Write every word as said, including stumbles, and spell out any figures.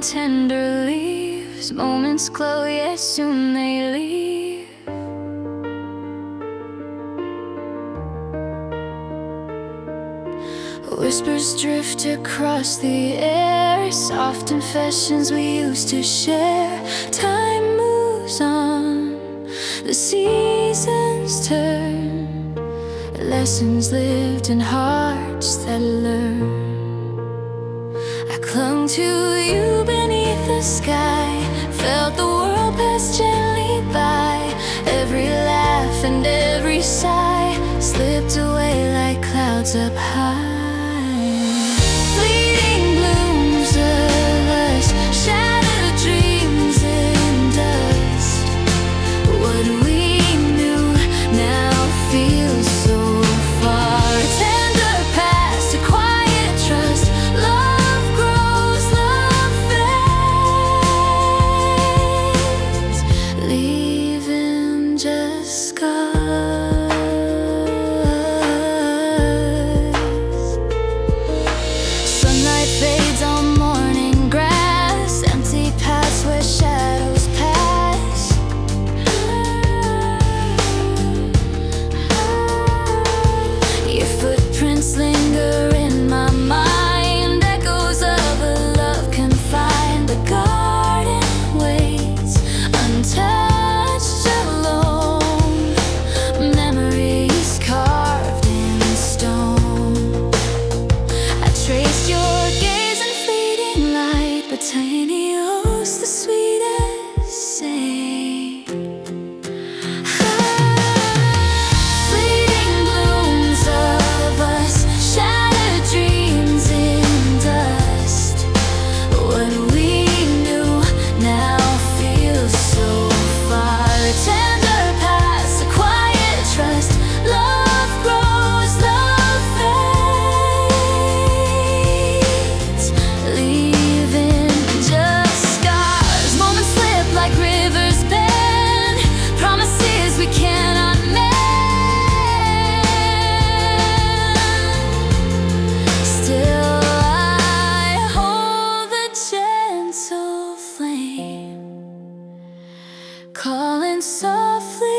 tender leaves. Moments glow, yet soon they leave. Whispers drift across the air, soft confessions we used to share. Time moves on, the seasons turn, lessons lived in hearts that learn. I clung to you beneath the sky, felt the world pass gently by. Every laugh and every sigh slipped away like clouds up high. Fleeting blooms of us, shattered dreams in dust. What we knew now feels so far. A tender past, a quiet trust. Love grows, love fades, leaving just scars. Sunlight fades on morning grass, empty paths where shadows pass. Your footprints linger in my mind, echoes of a love confined. The garden waits, untouched, alone. Memories carved in stone. I traced your gaze in fleeting light, but tiny rose the sweetest say. Fleeting blooms of us, shattered dreams in dust. What we knew now feels so far. A tender past, a quiet trust. Love grows, love fades, leaving just scars. Moments slip like rivers bend, promises we cannot mend. Still I hold the gentle flame, calling softly.